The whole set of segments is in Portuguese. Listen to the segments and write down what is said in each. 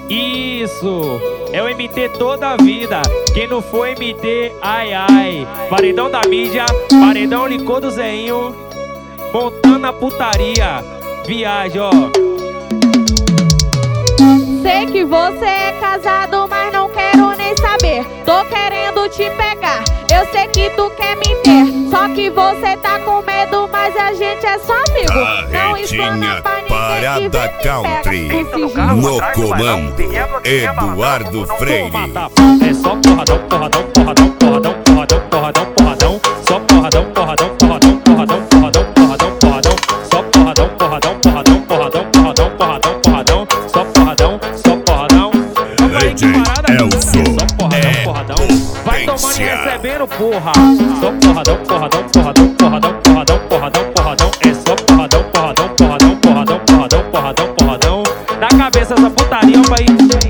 Isso, é o MT toda a vida. Quem não for MT, ai ai. Paredão da mídia, paredão licor do Zeinho, montando a putaria. Viagem, ó. Sei que você é casado, mas não quero nem saber. Tô querendo te pegar, eu sei que tu quer me ter. Só que você tá com medo, mas a gente é só amigo. Não explana pra ninguém. Parada Country, no comando, Eduardo Freire. É só porradão, porradão, porradão, porradão, porradão, porradão, porradão. Só porradão, porradão, porradão, porradão, porradão, porradão, porradão. Só porradão, porradão, porradão, porradão, porradão, porradão, porradão. Só porradão, só porradão. Elson, só porradão, porradão. Vai tomando e recebendo, porra. Só porradão, porradão, porradão, porradão, porradão, porradão, porradão. É só porradão, porradão, porradão, porradão, porradão, porradão, porradão. Na cabeça essa putaria, pai.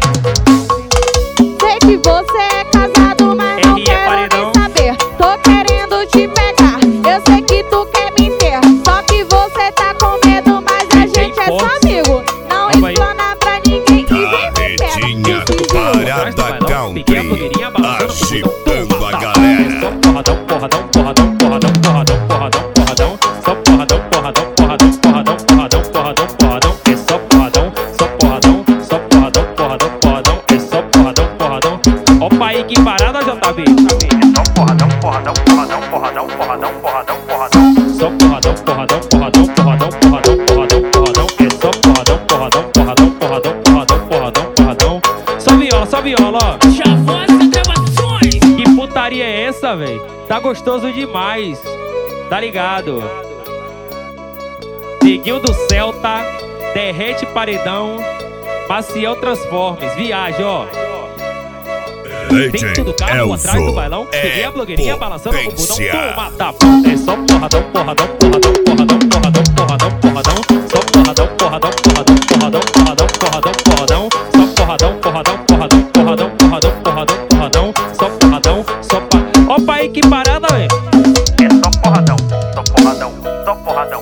Sei que você é casado, mas não quero nem saber. Tô querendo te pegar, eu sei que tu quer me ter. Só que você tá com medo, mas a gente é só amigo. Não explana pra ninguém e vem me Carretinha, Parada Country, agitando a galera. Só porradão, porradão, porradão, porradão, porradão, porradão, porradão. Só porradão, porradão, porradão, porradão, porradão, porradão, porradão. É só porradão, só porradão, só porradão, porradão, porradão. É só porradão, porradão. Opa aí que parada, JB. Só porradão, porradão, porradão, porradão, porradão, porradão, porradão. Só porradão, porradão, porradão, porradão, porradão, porradão, porradão. É só porradão, porradão, porradão, porradão, porradão, porradão, porradão. Só viola, ó. Que putaria é essa, véi? Tá gostoso demais. Tá ligado? Neguinho do Celta, derrete paredão, Maciel Transformes. Viagem, ó. Dentro do carro, atrás do bailão, peguei a blogueirinha balançando o botão. Toma, tá bom. É só porradão, porradão, porradão, porradão, porradão, porradão, porradão. Só porradão, porradão, porradão, porradão, porradão, porradão, porradão. Só porradão, porradão, porradão, porradão, porradão, porradão, porradão. Só porradão, só pa... Opa aí que parada, velho. É só porradão, só porradão, só porradão.